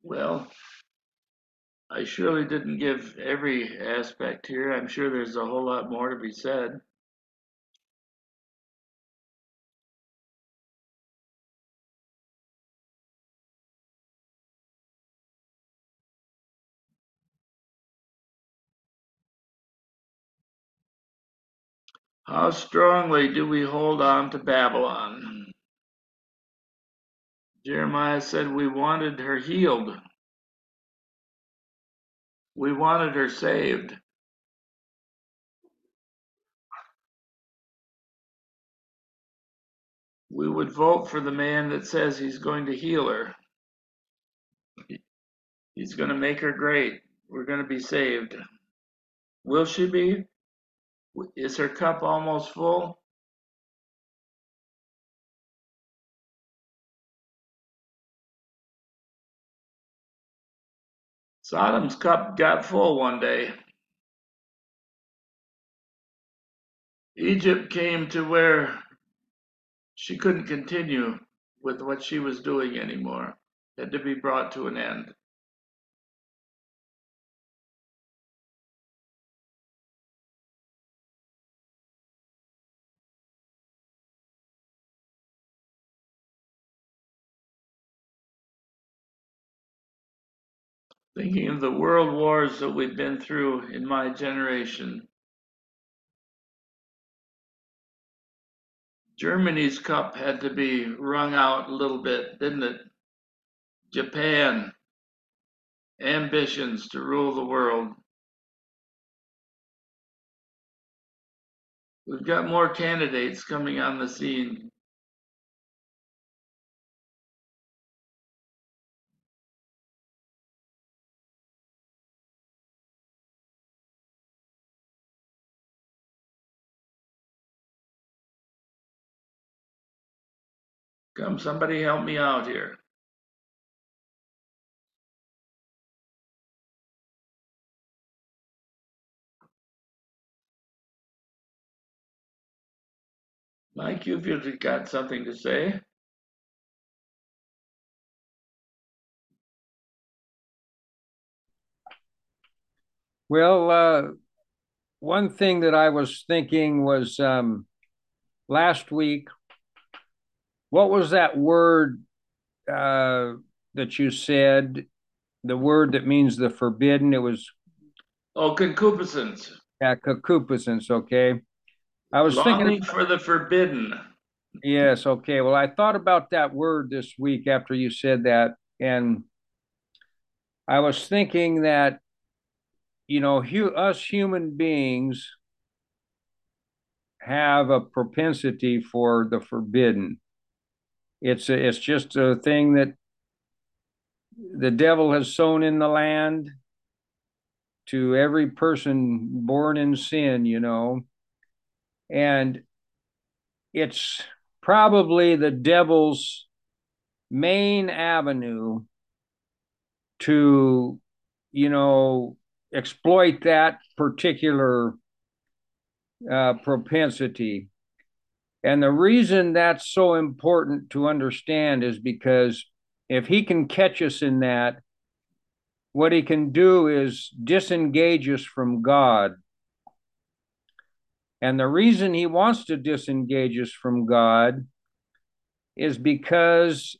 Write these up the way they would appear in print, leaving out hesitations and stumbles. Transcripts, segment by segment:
Well, I surely didn't give every aspect here. I'm sure there's a whole lot more to be said. How strongly do we hold on to Babylon? Jeremiah said we wanted her healed. We wanted her saved. We would vote for the man that says he's going to heal her. He's going to make her great. We're going to be saved. Will she be? Is her cup almost full? Sodom's cup got full one day. Egypt came to where she couldn't continue with what she was doing anymore. It had to be brought to an end. Thinking of the world wars that we've been through in my generation, Germany's cup had to be wrung out a little bit, didn't it? Japan, ambitions to rule the world. We've got more candidates coming on the scene. Come, somebody help me out here. Mike, you've got something to say. Well, one thing that I was thinking was last week, what was that word that you said? The word that means the forbidden. It was Oh, concupiscence, concupiscence. Okay. I was thinking, longing for the forbidden. yes. Okay. Well, I thought about that word this week after you said that. And I was thinking that, us human beings have a propensity for the forbidden. It's just a thing that the devil has sown in the land to every person born in sin. And it's probably the devil's main avenue to, you know, exploit that particular propensity. And the reason that's so important to understand is because if he can catch us in that, what he can do is disengage us from God. And the reason he wants to disengage us from God is because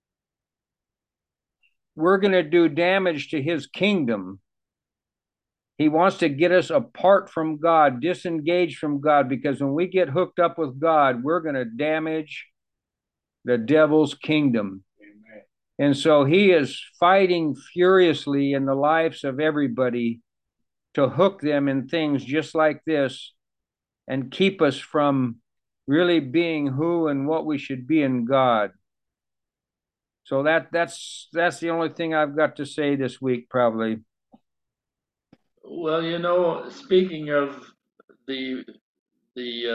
we're going to do damage to his kingdom. He wants to get us apart from God, disengaged from God, because when we get hooked up with God, we're going to damage the devil's kingdom. Amen. And so he is fighting furiously in the lives of everybody to hook them in things just like this and keep us from really being who and what we should be in God. So that's the only thing I've got to say this week, probably. Well, speaking of the the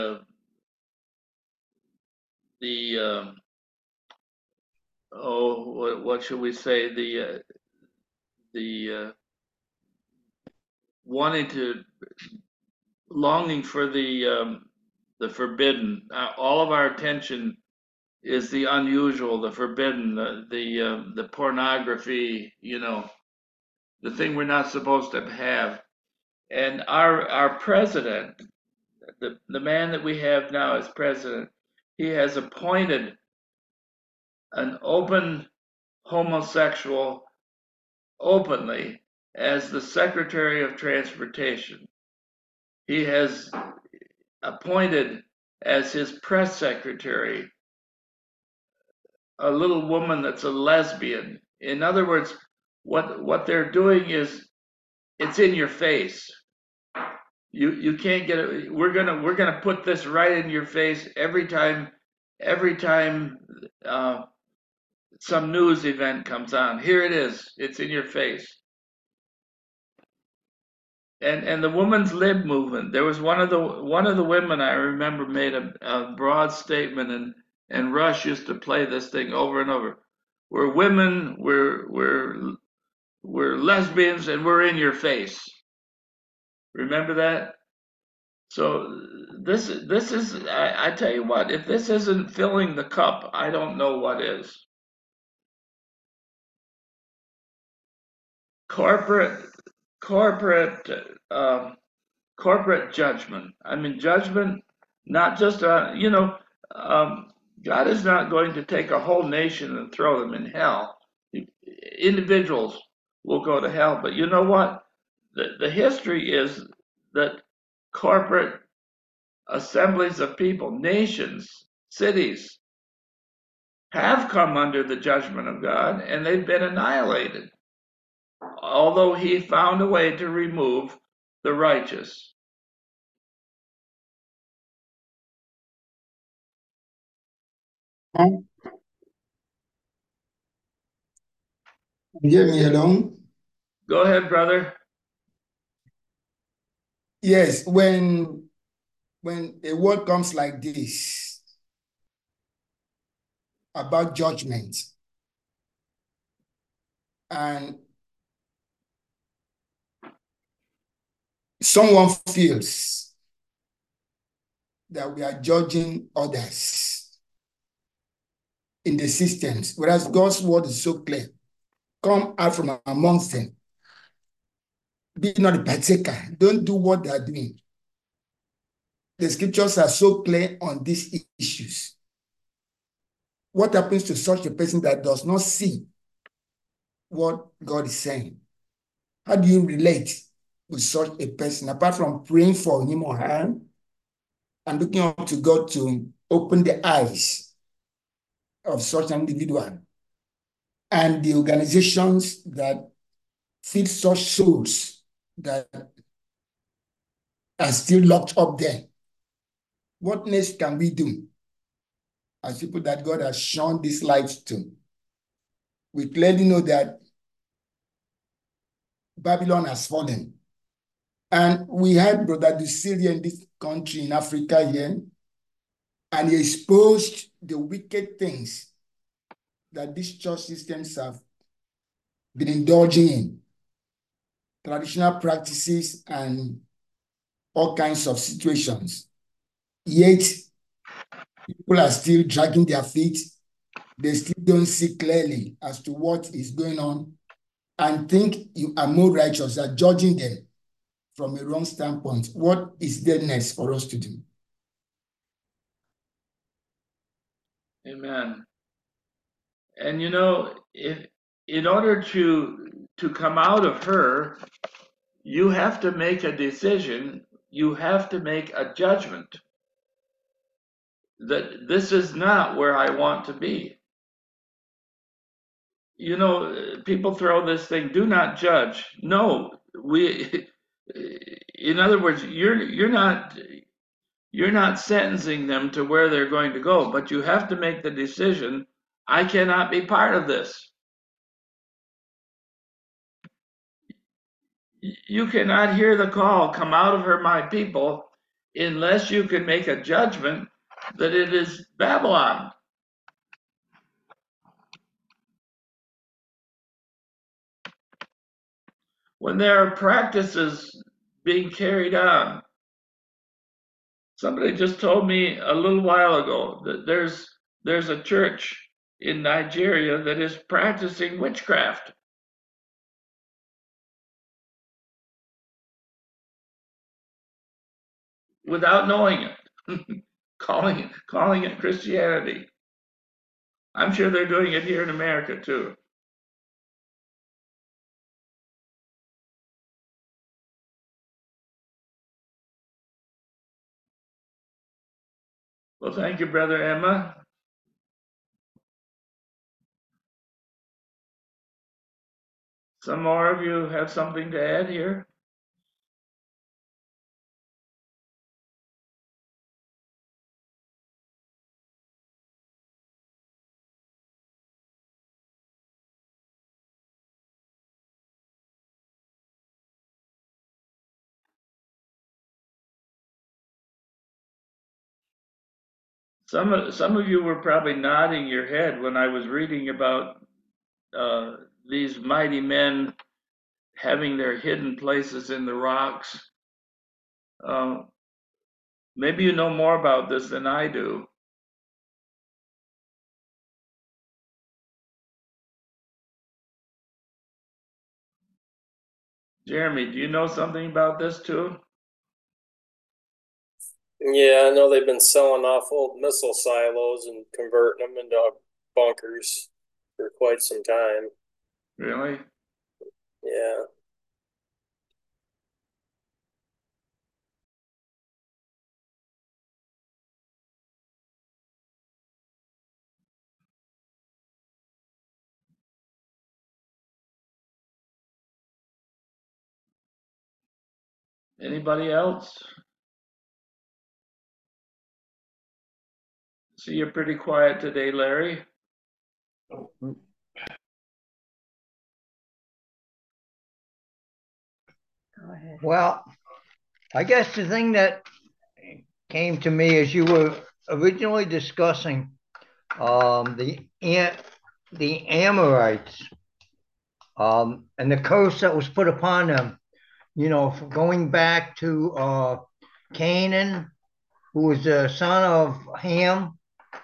the oh, what should we say? The wanting to longing for the forbidden. All of our attention is the unusual, the forbidden, the pornography, the thing we're not supposed to have. And our president, the man that we have now as president, he has appointed an open homosexual openly as the Secretary of Transportation. He has appointed as his press secretary a little woman that's a lesbian. In other words, what they're doing is it's in your face. You can't get it. We're gonna put this right in your face every time some news event comes on. Here it is. It's in your face. And the women's lib movement. There was one of the women I remember made a broad statement, and Rush used to play this thing over and over. We're women. We're lesbians, and we're in your face. Remember that? So this is I tell you what, if this isn't filling the cup, I don't know what is. Corporate corporate corporate judgment. I mean judgment, not just God is not going to take a whole nation and throw them in hell. Individuals will go to hell, but you know what? The history is that corporate assemblies of people, nations, cities, have come under the judgment of God and they've been annihilated, although he found a way to remove the righteous. You hear me alone? Go ahead, brother. Yes, when a word comes like this about judgment, and someone feels that we are judging others in the systems, whereas God's word is so clear. Come out from amongst them. Be not a partaker. Don't do what they are doing. The scriptures are so clear on these issues. What happens to such a person that does not see what God is saying? How do you relate with such a person, apart from praying for him or her and looking up to God to open the eyes of such an individual and the organizations that feed such souls that are still locked up there? What next can we do as people that God has shown this light to? We clearly know that Babylon has fallen. And we had Brother Ducilia in this country in Africa here, and he exposed the wicked things that these church systems have been indulging in, traditional practices and all kinds of situations. Yet, people are still dragging their feet. They still don't see clearly as to what is going on and think you are more righteous, are judging them from a wrong standpoint. What is there next for us to do? Amen. And if in order to come out of her, you have to make a decision. You have to make a judgment that this is not where I want to be. People throw this thing, do not judge. No, in other words, you're not sentencing them to where they're going to go, but you have to make the decision. I cannot be part of this. You cannot hear the call, come out of her, my people, unless you can make a judgment that it is Babylon. When there are practices being carried on, somebody just told me a little while ago that there's there's a church in Nigeria that is practicing witchcraft without knowing it, calling it Christianity. I'm sure they're doing it here in America too. Well, thank you, Brother Emma. Some more of you have something to add here? Some of you were probably nodding your head when I was reading about these mighty men having their hidden places in the rocks. Uh, Maybe you know more about this than I do. Jeremy, do you know something about this too? Yeah, I know they've been selling off old missile silos and converting them into bunkers for quite some time. Really? Yeah. Anybody else? See, you're pretty quiet today, Larry. Well, I guess the thing that came to me as you were originally discussing the Amorites and the curse that was put upon them, going back to Canaan, who was the son of Ham.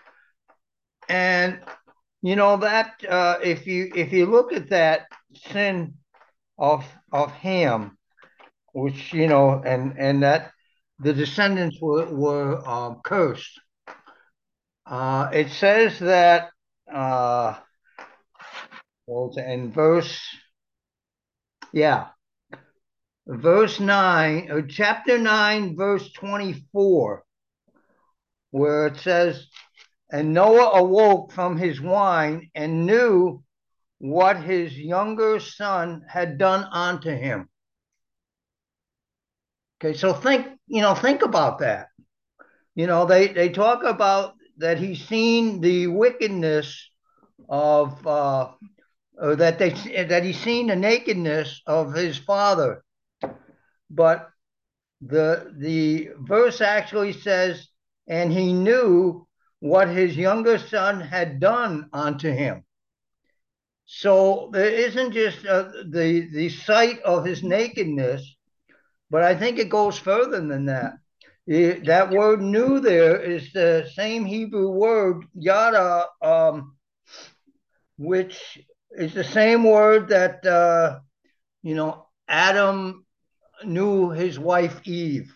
And that if you look at that sin of Ham, which and that the descendants were cursed. It says that in verse 9, or chapter 9, verse 24, where it says, and Noah awoke from his wine and knew what his younger son had done unto him. Okay, so think about that. They talk about that he's seen the wickedness of or that he's seen the nakedness of his father. But the verse actually says, and he knew what his younger son had done unto him. So there isn't just the sight of his nakedness, but I think it goes further than that. That word "knew" there is the same Hebrew word "yada," which is the same word that Adam knew his wife Eve.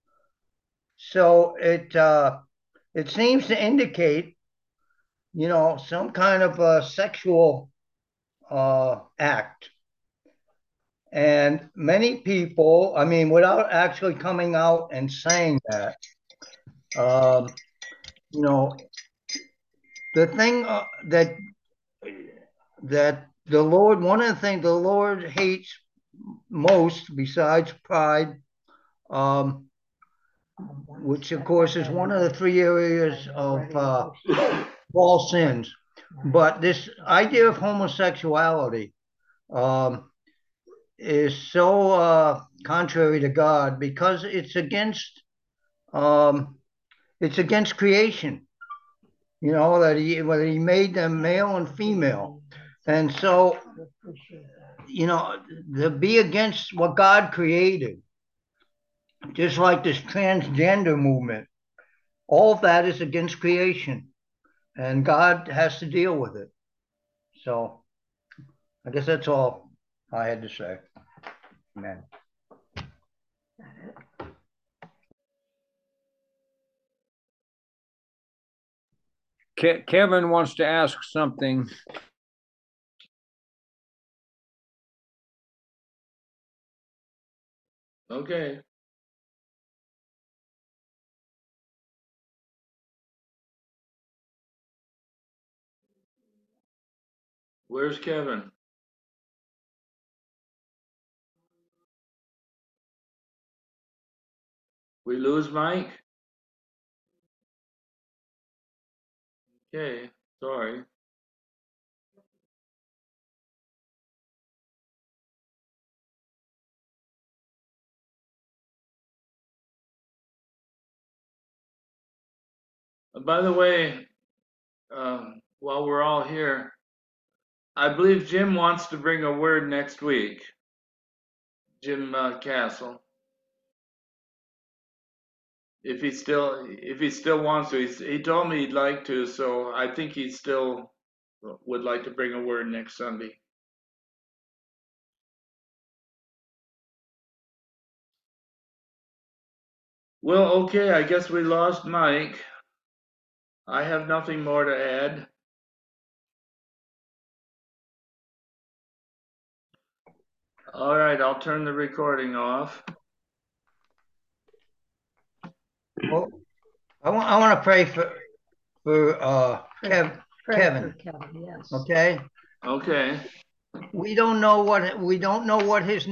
So it seems to indicate some kind of a sexual act. And many people, I mean, without actually coming out and saying that, the thing that the Lord, one of the things the Lord hates most, besides pride, which of course is one of the three areas of all sins, but this idea of homosexuality is so contrary to God because it's against creation. That he made them male and female, and so to be against what God created, just like this transgender movement, all of that is against creation. and God has to deal with it. So I guess that's all I had to say. Amen. Kevin wants to ask something. Okay. Where's Kevin? We lose Mike? Okay, sorry. By the way, while we're all here, I believe Jim wants to bring a word next week. Jim Castle. If he still wants to, he told me he'd like to, so I think he still would like to bring a word next Sunday. Well, okay, I guess we lost Mike. I have nothing more to add. All right, I'll turn the recording off. Well, I want to pray for Kevin. For Kevin, yes. Okay. Okay. We don't know what his